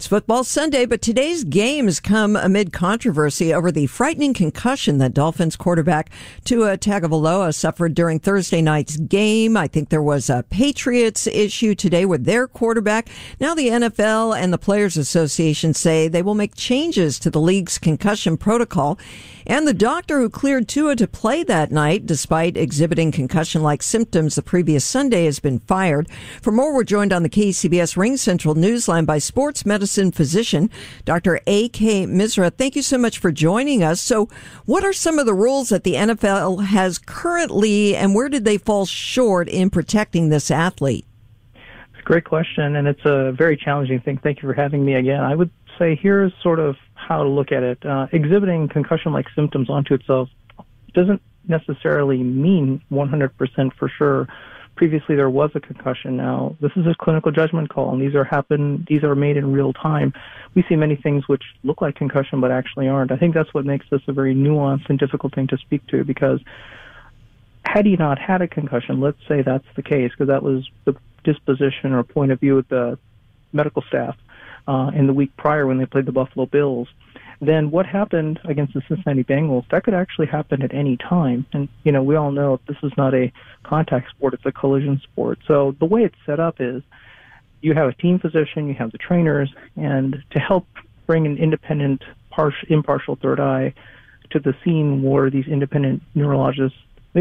It's Football Sunday, but today's game has come amid controversy over the frightening concussion that Dolphins quarterback Tua Tagovailoa suffered during Thursday night's game. I think there was a Patriots issue today with their quarterback. Now the NFL and the Players Association say they will make changes to the league's concussion protocol. And the doctor who cleared Tua to play that night, despite exhibiting concussion-like symptoms the previous Sunday, has been fired. For more, we're joined on the KCBS Ring Central Newsline by sports medicine physician, Dr. A.K. Misra. Thank you so much for joining us. So what are some of the rules that the NFL has currently, and where did they fall short in protecting this athlete? It's a great question, and it's a very challenging thing. Thank you for having me again. I would say here's sort of how to look at it. Exhibiting concussion-like symptoms onto itself doesn't necessarily mean 100% for sure. Previously, there was a concussion. Now, this is a clinical judgment call, and these are made in real time. We see many things which look like concussion but actually aren't. I think that's what makes this a very nuanced and difficult thing to speak to, because had he not had a concussion, let's say that's the case, because that was the disposition or point of view of the medical staff in the week prior when they played the Buffalo Bills, then what happened against the Cincinnati Bengals, that could actually happen at any time. And, we all know this is not a contact sport, it's a collision sport. So the way it's set up is you have a team physician, you have the trainers, and to help bring an independent, impartial third eye to the scene were these independent neurologists,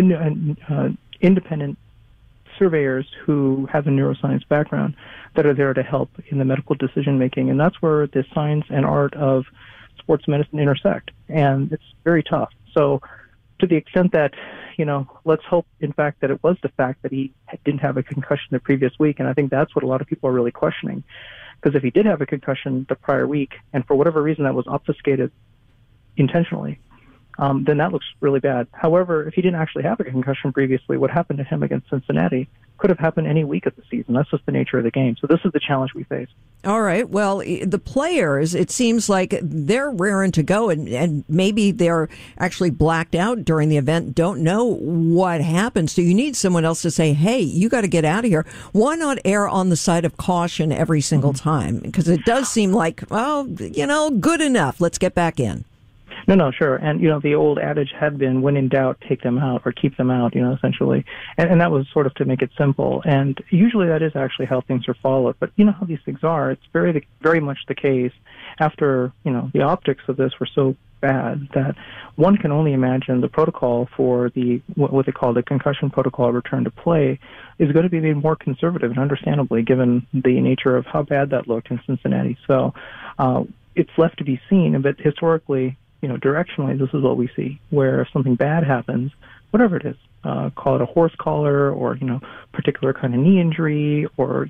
independent surveyors who have a neuroscience background that are there to help in the medical decision making. And that's where the science and art of sports medicine intersect. And it's very tough. So to the extent that, let's hope, in fact, that it was the fact that he didn't have a concussion the previous week. And I think that's what a lot of people are really questioning. Because if he did have a concussion the prior week, and for whatever reason that was obfuscated intentionally, then that looks really bad. However, if he didn't actually have a concussion previously, what happened to him against Cincinnati could have happened any week of the season. That's just the nature of the game. So this is the challenge we face. All right. Well, the players, it seems like they're raring to go, and maybe they're actually blacked out during the event, don't know what happened. So you need someone else to say, hey, you got to get out of here. Why not err on the side of caution every single time? Because it does seem like, good enough. Let's get back in. No, sure. And, the old adage had been, when in doubt, take them out or keep them out, essentially. And that was sort of to make it simple. And usually that is actually how things are followed. But you know how these things are. It's very, very much the case after, the optics of this were so bad that one can only imagine the protocol for what they call the concussion protocol return to play is going to be made more conservative, and understandably, given the nature of how bad that looked in Cincinnati. So it's left to be seen. But historically, directionally, this is what we see, where if something bad happens, whatever it is, call it a horse collar or, particular kind of knee injury or,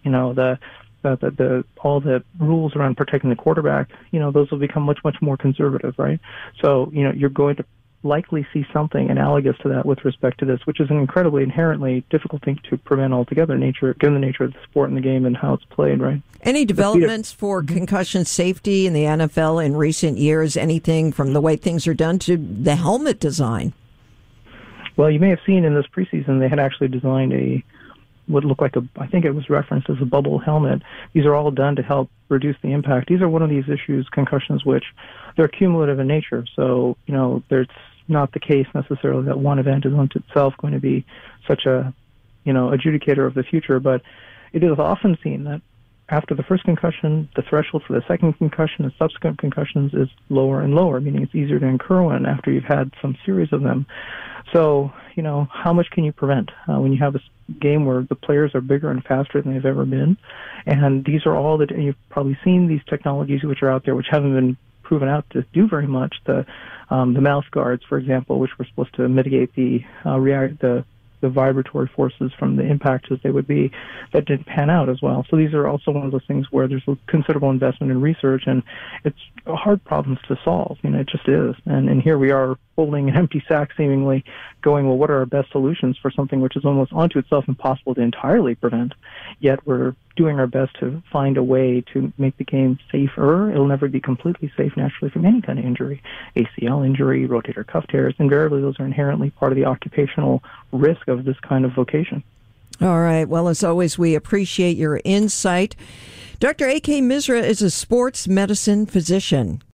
all the rules around protecting the quarterback, those will become much, much more conservative, right? So, you're going to likely see something analogous to that with respect to this, which is an incredibly inherently difficult thing to prevent altogether, given the nature of the sport and the game and how it's played, right? Any developments for concussion safety in the NFL in recent years? Anything from the way things are done to the helmet design? Well, you may have seen in this preseason they had actually designed what looked like I think it was referenced as a bubble helmet. These are all done to help reduce the impact. These are one of these issues, concussions, which they're cumulative in nature. So, there's not the case necessarily that one event is unto itself going to be such a, adjudicator of the future. But it is often seen that after the first concussion, the threshold for the second concussion and subsequent concussions is lower and lower, meaning it's easier to incur one after you've had some series of them. So, how much can you prevent when you have a game where the players are bigger and faster than they've ever been? And these are all that you've probably seen these technologies which are out there, which haven't been proven out to do very much. The mouth guards, for example, which were supposed to mitigate the vibratory forces from the impact as they would be, that didn't pan out as well. So these are also one of those things where there's a considerable investment in research, and it's hard problems to solve. It just is. And here we are holding an empty sack, seemingly going, well, what are our best solutions for something which is almost onto itself impossible to entirely prevent? Yet we're doing our best to find a way to make the game safer. It'll never be completely safe naturally from any kind of injury. ACL injury, rotator cuff tears, invariably those are inherently part of the occupational risk of this kind of vocation. All right. Well, as always, we appreciate your insight. Dr. A.K. Misra is a sports medicine physician.